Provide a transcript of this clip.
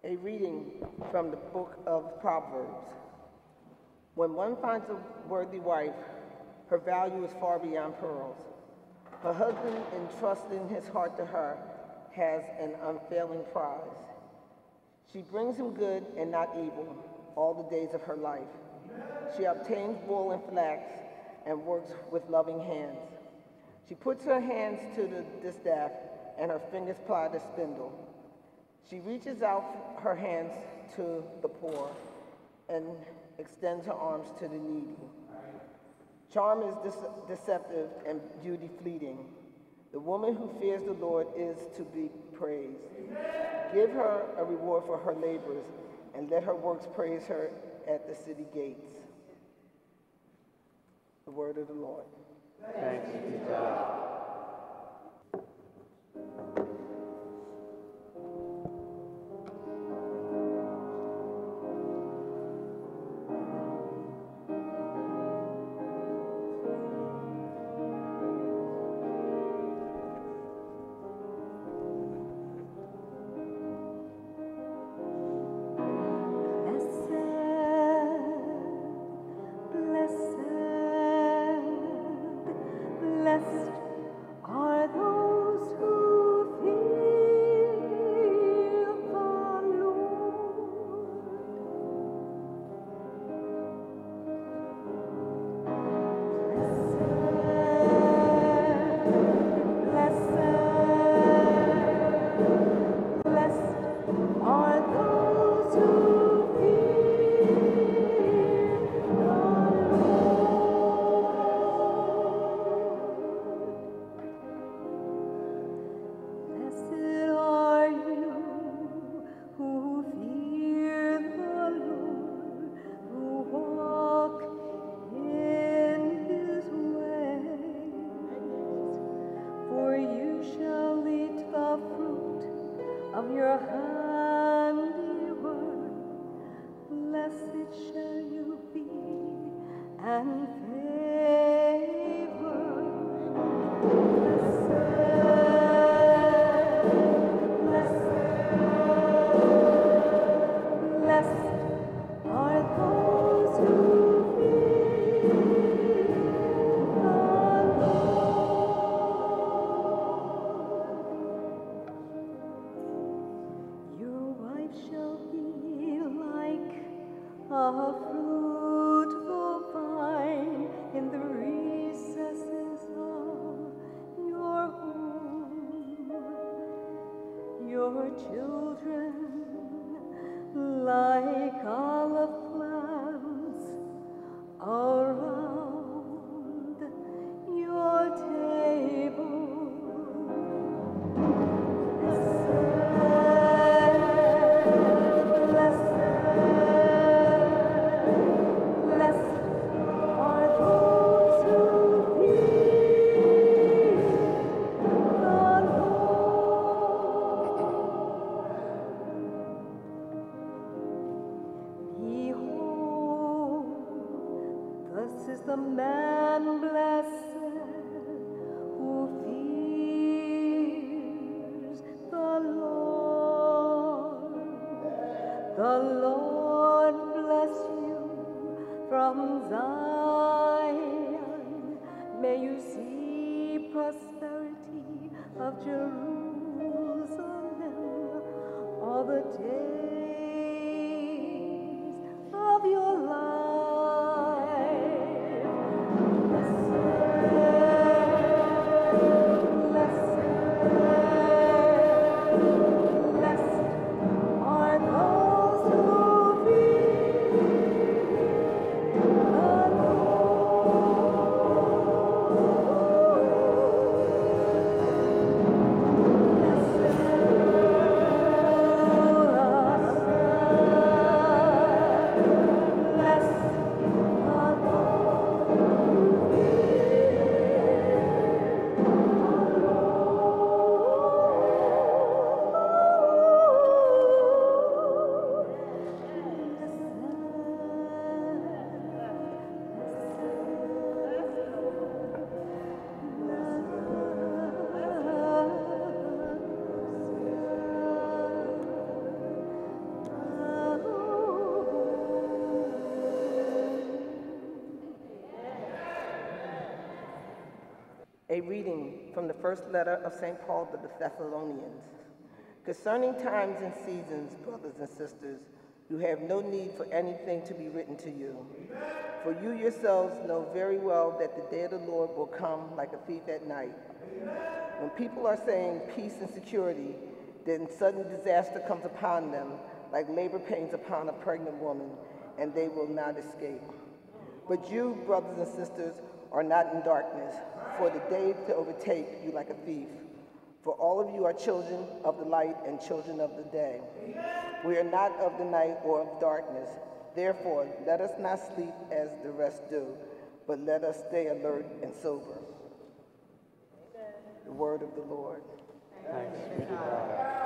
A reading from the book of Proverbs. When one finds a worthy wife, her value is far beyond pearls. Her husband, entrusting his heart to her, has an unfailing prize. She brings him good and not evil all the days of her life. She obtains wool and flax and works with loving hands. She puts her hands to the distaff and her fingers ply the spindle. She reaches out her hands to the poor and extends her arms to the needy. Charm is deceptive and beauty fleeting. The woman who fears the Lord is to be praised. Give her a reward for her labors, and let her works praise her at the city gates. The word of the Lord. Thanks be to God. A reading from the first letter of St. Paul to the Thessalonians. Concerning times and seasons, brothers and sisters, you have no need for anything to be written to you. For you yourselves know very well that the day of the Lord will come like a thief at night. When people are saying peace and security, then sudden disaster comes upon them like labor pains upon a pregnant woman, and they will not escape. But you, brothers and sisters, are not in darkness, for the day to overtake you like a thief. For all of you are children of the light and children of the day. We are not of the night or of darkness. Therefore, let us not sleep as the rest do, but let us stay alert and sober. The word of the Lord. Thanks be to God.